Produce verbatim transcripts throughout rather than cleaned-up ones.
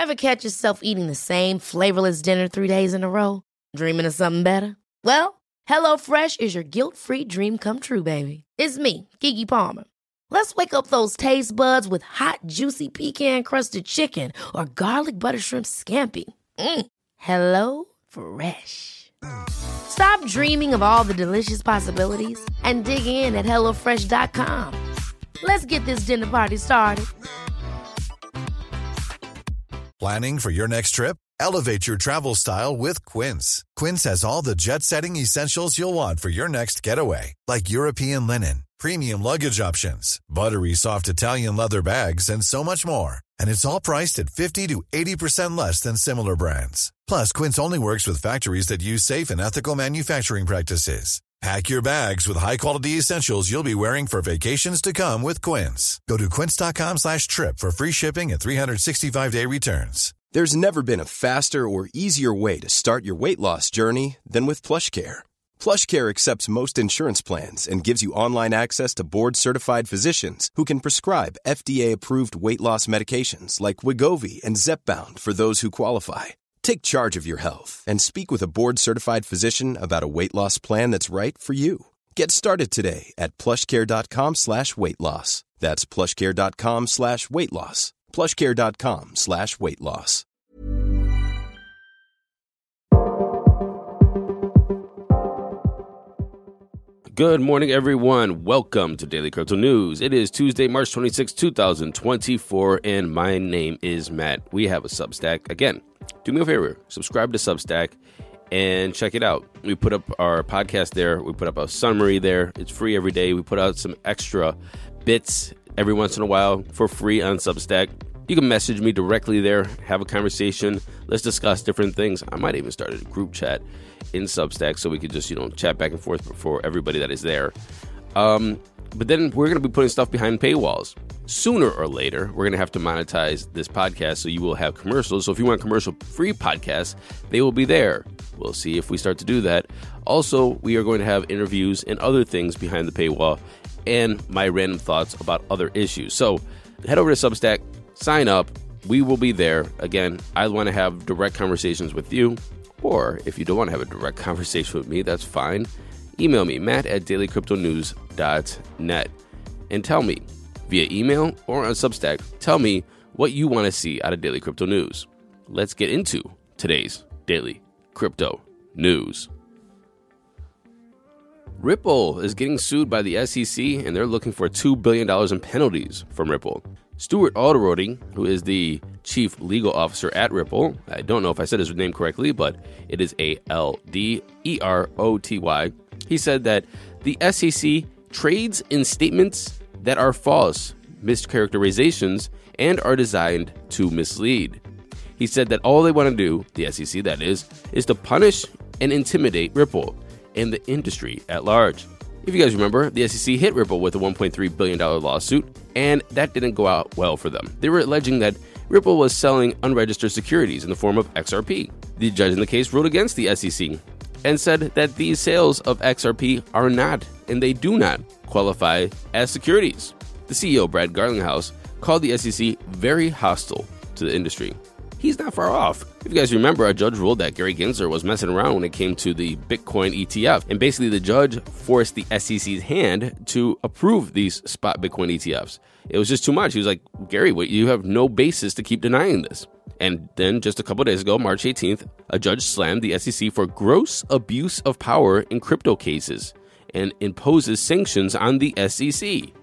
Ever catch yourself eating the same flavorless dinner three days in a row? Dreaming of something better? Well, HelloFresh is your guilt-free dream come true, baby. It's me, Keke Palmer. Let's wake up those taste buds with hot, juicy pecan-crusted chicken or garlic butter shrimp scampi. Mm. Hello Fresh. Stop dreaming of all the delicious possibilities and dig in at hello fresh dot com. Let's get this dinner party started. Planning for your next trip? Elevate your travel style with Quince. Quince has all the jet-setting essentials you'll want for your next getaway, like European linen, premium luggage options, buttery soft Italian leather bags, and so much more. And it's all priced at fifty to eighty percent less than similar brands. Plus, Quince only works with factories that use safe and ethical manufacturing practices. Pack your bags with high-quality essentials you'll be wearing for vacations to come with Quince. Go to quince.com slash trip for free shipping and three sixty-five day returns. There's never been a faster or easier way to start your weight loss journey than with PlushCare. PlushCare accepts most insurance plans and gives you online access to board-certified physicians who can prescribe F D A-approved weight loss medications like Wegovy and Zepbound for those who qualify. Take charge of your health and speak with a board-certified physician about a weight loss plan that's right for you. Get started today at plushcare.com slash weight loss. That's plushcare.com slash weight loss. plushcare.com slash weight loss. Good morning, everyone. Welcome to Daily Crypto News. It is Tuesday, March twenty-sixth, twenty twenty-four, and my name is Matt. We have a Substack. Again, do me a favor, subscribe to Substack and check it out. We put up our podcast there. We put up a summary there. It's free every day. We put out some extra bits every once in a while for free on Substack. You can message me directly there, have a conversation. Let's discuss different things. I might even start a group chat in Substack so we could just, you know, chat back and forth for everybody that is there. Um, but then we're going to be putting stuff behind paywalls. Sooner or later, we're going to have to monetize this podcast, so you will have commercials. So if you want commercial-free podcasts, they will be there. We'll see if we start to do that. Also, we are going to have interviews and other things behind the paywall and my random thoughts about other issues. So head over to Substack, sign up. We will be there. Again, I want to have direct conversations with you. Or if you don't want to have a direct conversation with me, that's fine. Email me, matt at daily crypto news dot net. And tell me, via email or on Substack, tell me what you want to see out of Daily Crypto News. Let's get into today's Daily Crypto News. Ripple is getting sued by the S E C, and they're looking for two billion dollars in penalties from Ripple. Stuart Alderoty, who is the chief legal officer at Ripple, I don't know if I said his name correctly, but it is A L D E R O T Y. He said that the S E C trades in statements that are false, mischaracterizations, and are designed to mislead. He said that all they want to do, the S E C that is, is to punish and intimidate Ripple and the industry at large. If you guys remember, the S E C hit Ripple with a one point three billion dollars lawsuit, and that didn't go out well for them. They were alleging that Ripple was selling unregistered securities in the form of X R P. The judge in the case ruled against the S E C and said that these sales of X R P are not, and they do not, qualify as securities. The C E O, Brad Garlinghouse, called the S E C very hostile to the industry. He's not far off. If you guys remember, a judge ruled that Gary Gensler was messing around when it came to the Bitcoin E T F. And basically, the judge forced the S E C's hand to approve these spot Bitcoin E T Fs. It was just too much. He was like, Gary, wait, you have no basis to keep denying this. And then just a couple of days ago, March eighteenth, a judge slammed the S E C for gross abuse of power in crypto cases and imposes sanctions on the S E C.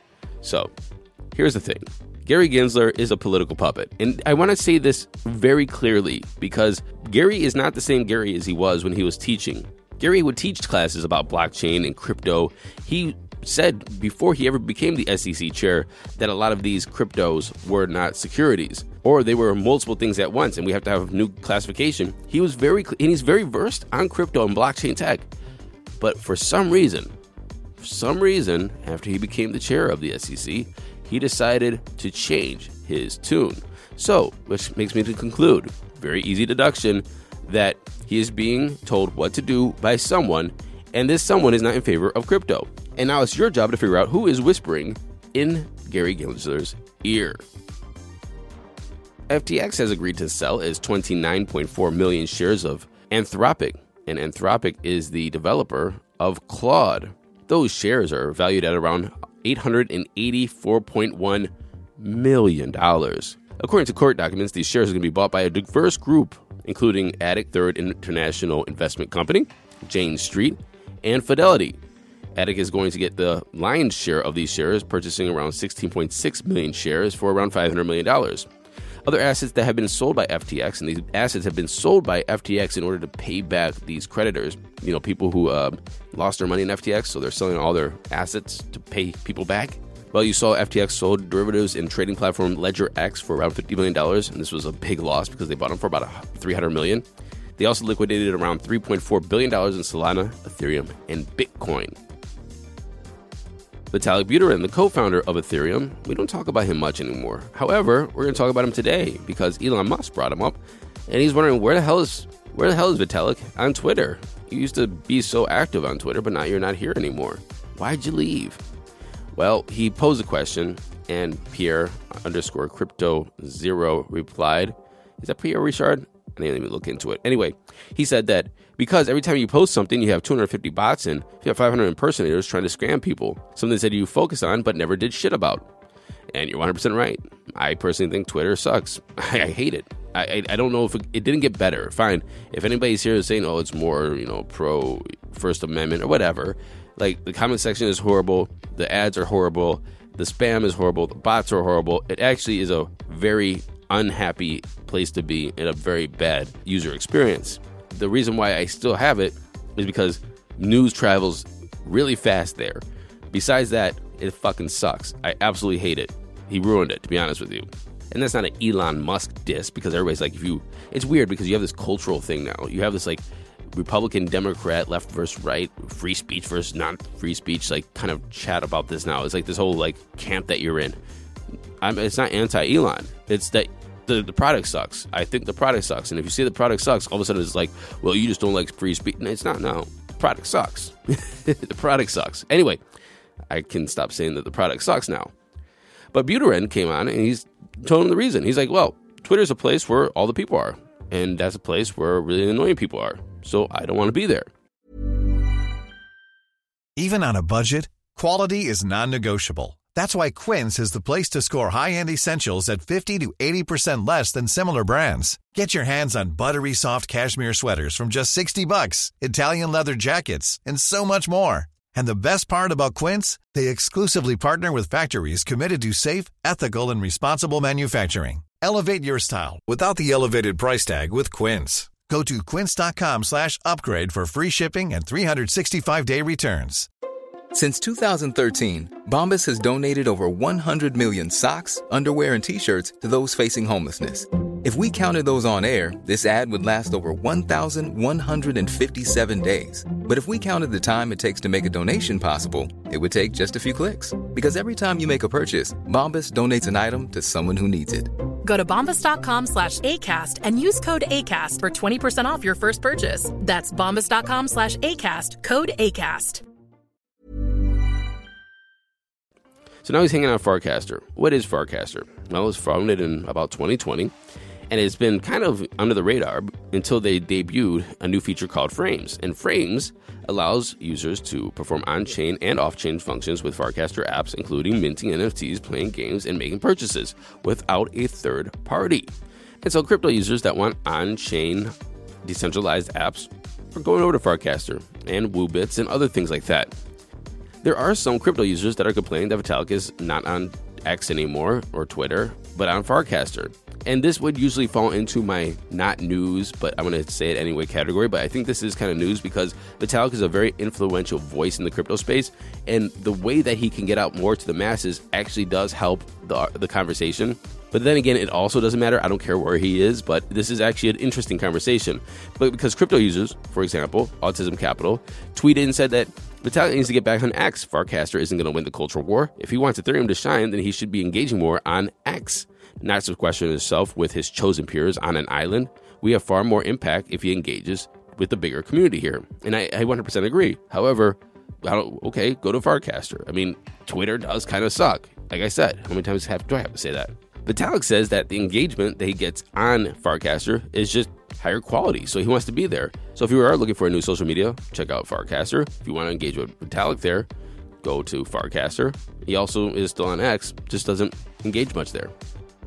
So, here's the thing. Gary Gensler is a political puppet. And I want to say this very clearly because Gary is not the same Gary as he was when he was teaching. Gary would teach classes about blockchain and crypto. He said before he ever became the S E C chair that a lot of these cryptos were not securities, or they were multiple things at once, and we have to have a new classification. He was very, and he's very versed on crypto and blockchain tech. But for some reason, for some reason, after he became the chair of the S E C, he decided to change his tune. So, which makes me to conclude, very easy deduction, that he is being told what to do by someone, and this someone is not in favor of crypto. And now it's your job to figure out who is whispering in Gary Gensler's ear. F T X has agreed to sell its twenty-nine point four million shares of Anthropic, and Anthropic is the developer of Claude. Those shares are valued at around eight hundred eighty-four point one million dollars. According to court documents, these shares are going to be bought by a diverse group, including Attic Third International Investment Company, Jane Street, and Fidelity. Attic is going to get the lion's share of these shares, purchasing around sixteen point six million shares for around five hundred million dollars. Other assets that have been sold by F T X, and these assets have been sold by F T X in order to pay back these creditors, you know, people who uh, lost their money in F T X, so they're selling all their assets to pay people back. Well, you saw F T X sold derivatives and trading platform LedgerX for around fifty million dollars, and this was a big loss because they bought them for about three hundred million dollars. They also liquidated around three point four billion dollars in Solana, Ethereum, and Bitcoin. Vitalik Buterin, the co-founder of Ethereum, we don't talk about him much anymore. However, we're going to talk about him today because Elon Musk brought him up, and he's wondering where the hell is where the hell is Vitalik on Twitter? You used to be so active on Twitter, but now you're not here anymore. Why'd you leave? Well, he posed a question, and Pierre underscore crypto zero replied. Is that Pierre Richard? I didn't even look into it. Anyway, he said that because every time you post something, you have two hundred fifty bots and you have five hundred impersonators trying to scam people. Something that you focus on but never did shit about. And you're one hundred percent right. I personally think Twitter sucks. I, I hate it. I, I I don't know if it, it didn't get better. Fine. If anybody's here saying, oh, it's more, you know, pro First Amendment or whatever, like the comment section is horrible. The ads are horrible. The spam is horrible. The bots are horrible. It actually is a very unhappy place to be and a very bad user experience. The reason why I still have it is because news travels really fast there. Besides that, it fucking sucks. I absolutely hate it. He ruined it, to be honest with you. And that's not an Elon Musk diss, because everybody's like, if you, it's weird because you have this cultural thing now. You have this like Republican, Democrat, left versus right, free speech versus non-free speech, like kind of chat about this now. It's like this whole like camp that you're in. I'm, it's not anti-Elon. It's that the, the product sucks. I think the product sucks. And if you say the product sucks, all of a sudden it's like, well, you just don't like free speech. No, it's not. No, the product sucks. The product sucks. Anyway, I can stop saying that the product sucks now. But Buterin came on and he's told him the reason. He's like, well, Twitter's a place where all the people are. And that's a place where really annoying people are. So I don't want to be there. Even on a budget, quality is non-negotiable. That's why Quince is the place to score high-end essentials at fifty to eighty percent less than similar brands. Get your hands on buttery soft cashmere sweaters from just sixty bucks, Italian leather jackets, and so much more. And the best part about Quince, they exclusively partner with factories committed to safe, ethical, and responsible manufacturing. Elevate your style without the elevated price tag with Quince. Go to quince.com slash upgrade for free shipping and three sixty-five day returns. Since two thousand thirteen, Bombas has donated over one hundred million socks, underwear, and T-shirts to those facing homelessness. If we counted those on air, this ad would last over one thousand one hundred fifty-seven days. But if we counted the time it takes to make a donation possible, it would take just a few clicks. Because every time you make a purchase, Bombas donates an item to someone who needs it. Go to bombas.com slash ACAST and use code ACAST for twenty percent off your first purchase. That's bombas.com slash ACAST, code ACAST. So now he's hanging out Farcaster. What is Farcaster? Well, it was founded in about twenty twenty, and it's been kind of under the radar until they debuted a new feature called Frames. And Frames allows users to perform on-chain and off-chain functions with Farcaster apps, including minting N F Ts, playing games, and making purchases without a third party. And so crypto users that want on-chain decentralized apps are going over to Farcaster and Woobits and other things like that. There are some crypto users that are complaining that Vitalik is not on X anymore or Twitter, but on Farcaster. And this would usually fall into my not news, but I'm going to say it anyway category. But I think this is kind of news because Vitalik is a very influential voice in the crypto space. And the way that he can get out more to the masses actually does help the, the conversation. But then again, it also doesn't matter. I don't care where he is, but this is actually an interesting conversation. But because crypto users, for example, Autism Capital, tweeted and said that Vitalik needs to get back on X. Farcaster isn't going to win the cultural war. If he wants Ethereum to shine, then he should be engaging more on X. Not to question himself with his chosen peers on an island. We have far more impact if he engages with the bigger community here. And I, I one hundred percent agree. However, I don't, okay, go to Farcaster. I mean, Twitter does kind of suck. Like I said, how many times have, do I have to say that? Vitalik says that the engagement that he gets on Farcaster is just higher quality, so he wants to be there. So if you are looking for a new social media, check out Farcaster. If you want to engage with Vitalik there, go to Farcaster. He also is still on X, just doesn't engage much there.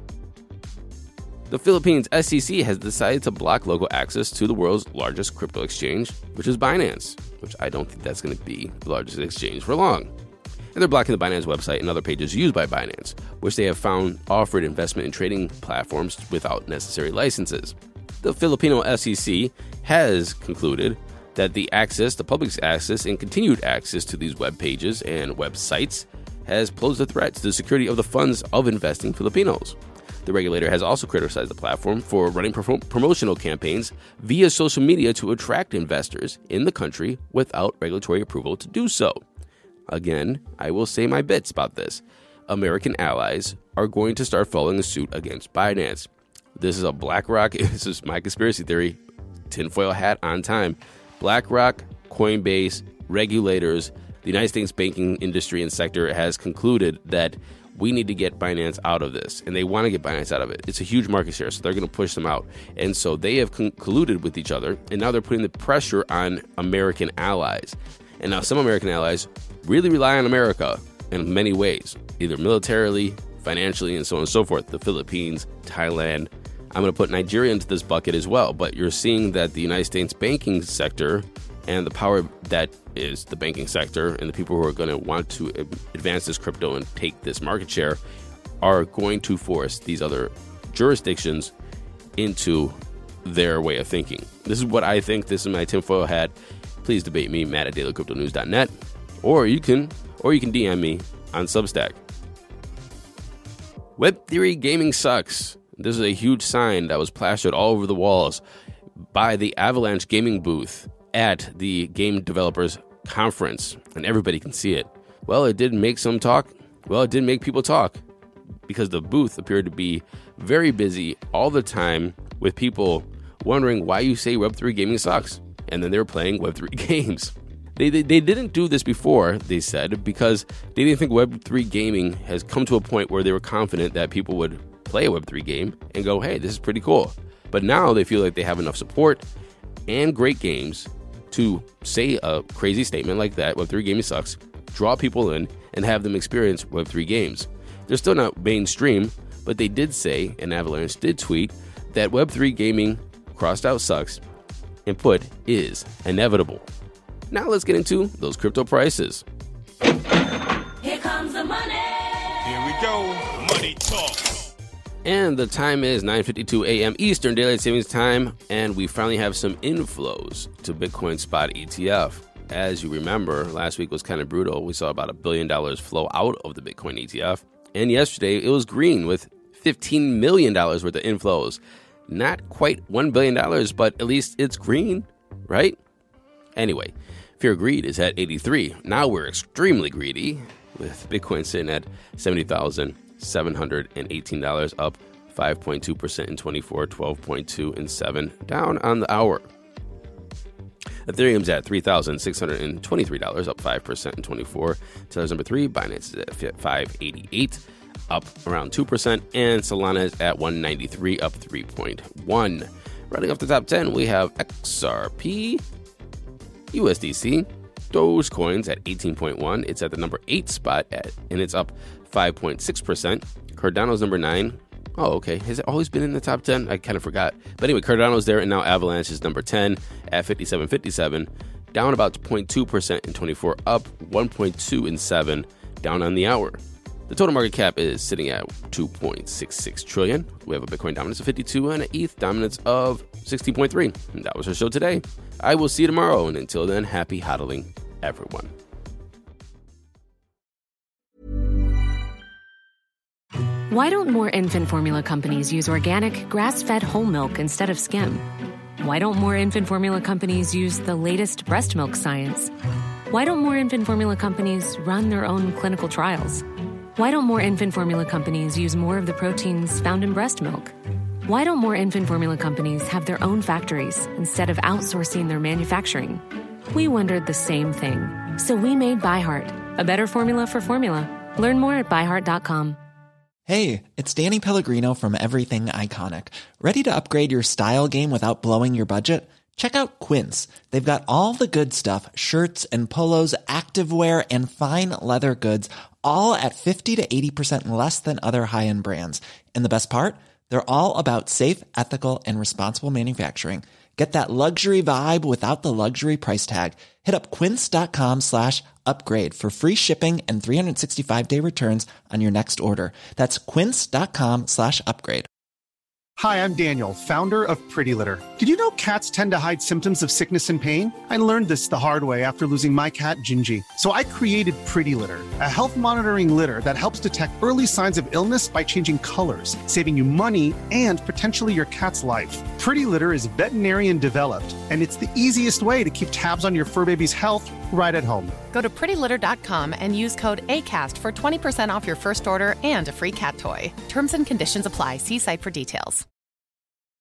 The Philippines S E C has decided to block local access to the world's largest crypto exchange, which is Binance, which I don't think that's going to be the largest exchange for long. And they're blocking the Binance website and other pages used by Binance, which they have found offered investment and trading platforms without necessary licenses. The Filipino S E C has concluded that the access, the public's access and continued access to these web pages and websites has posed a threat to the security of the funds of investing Filipinos. The regulator has also criticized the platform for running pro- promotional campaigns via social media to attract investors in the country without regulatory approval to do so. Again, I will say my bits about this. American allies are going to start following suit against Binance. This is a BlackRock, this is my conspiracy theory, tinfoil hat on time. BlackRock, Coinbase, regulators, the United States banking industry and sector has concluded that we need to get Binance out of this, and they want to get Binance out of it. It's a huge market share, so they're going to push them out. And so they have con- colluded with each other, and now they're putting the pressure on American allies. And now some American allies really rely on America in many ways, either militarily, financially, and so on and so forth. The Philippines, Thailand. I'm going to put Nigeria into this bucket as well, but you're seeing that the United States banking sector and the power that is the banking sector and the people who are going to want to advance this crypto and take this market share are going to force these other jurisdictions into their way of thinking. This is what I think. This is my tinfoil hat. Please debate me, Matt at daily crypto news dot net, or you can or you can D M me on Substack. Web three gaming sucks. This is a huge sign that was plastered all over the walls by the Avalanche Gaming booth at the Game Developers Conference, and everybody can see it. Well, it did make some talk. Well, it did make people talk because the booth appeared to be very busy all the time with people wondering why you say Web three gaming sucks, and then they were playing Web three games. They, they they didn't do this before, they said, because they didn't think Web three gaming has come to a point where they were confident that people would play a Web three game and go, hey, this is pretty cool. But now they feel like they have enough support and great games to say a crazy statement like that, Web three gaming sucks, draw people in, and have them experience Web three games. They're still not mainstream, but they did say, and Avalanche did tweet, that Web three gaming, crossed out sucks, and put is inevitable. Now let's get into those crypto prices. Here comes the money. Here we go. Money talk. And the time is nine fifty-two a.m. Eastern Daylight Savings Time, and we finally have some inflows to Bitcoin Spot E T F. As you remember, last week was kind of brutal. We saw about a billion dollars flow out of the Bitcoin E T F. And yesterday, it was green with fifteen million dollars worth of inflows. Not quite one billion dollars, but at least it's green, right? Anyway, Fear Greed is at eighty-three. Now we're extremely greedy, with Bitcoin sitting at seventy thousand seven hundred eighteen dollars, up five point two percent in twenty-four, twelve point two in seven, down on the hour. Ethereum's at three thousand six hundred twenty-three dollars, up five percent in twenty-four. Tether's number three, Binance is at five eighty-eight, up around two percent, and Solana is at one ninety-three, up three point one. Running off the top ten, we have X R P, U S D C, Dogecoin's at eighteen point one. It's at the number eight spot, at, and it's up five point six percent. Cardano's number nine. Oh, okay. Has it always been in the top ten? I kind of forgot. But anyway, Cardano's there, and now Avalanche is number ten at fifty-seven fifty-seven, down about zero point two percent in twenty-four, up one point two in seven, down on the hour. The total market cap is sitting at two point six six trillion. We have a Bitcoin dominance of fifty-two and an E T H dominance of sixteen point three. And that was our show today. I will see you tomorrow, and until then, happy hodling, everyone. Why don't more infant formula companies use organic, grass-fed whole milk instead of skim? Why don't more infant formula companies use the latest breast milk science? Why don't more infant formula companies run their own clinical trials? Why don't more infant formula companies use more of the proteins found in breast milk? Why don't more infant formula companies have their own factories instead of outsourcing their manufacturing? We wondered the same thing. So we made ByHeart, a better formula for formula. Learn more at by heart dot com. Hey, it's Danny Pellegrino from Everything Iconic. Ready to upgrade your style game without blowing your budget? Check out Quince. They've got all the good stuff, shirts and polos, activewear, and fine leather goods, all at fifty to eighty percent less than other high-end brands. And the best part? They're all about safe, ethical, and responsible manufacturing. Get that luxury vibe without the luxury price tag. Hit up quince.com slash upgrade for free shipping and three sixty-five day returns on your next order. That's quince.com slash upgrade. Hi, I'm Daniel, founder of Pretty Litter. Did you know cats tend to hide symptoms of sickness and pain? I learned this the hard way after losing my cat, Gingy. So I created Pretty Litter, a health monitoring litter that helps detect early signs of illness by changing colors, saving you money and potentially your cat's life. Pretty Litter is veterinarian developed, and it's the easiest way to keep tabs on your fur baby's health right at home. Go to pretty litter dot com and use code ACAST for twenty percent off your first order and a free cat toy. Terms and conditions apply. See site for details.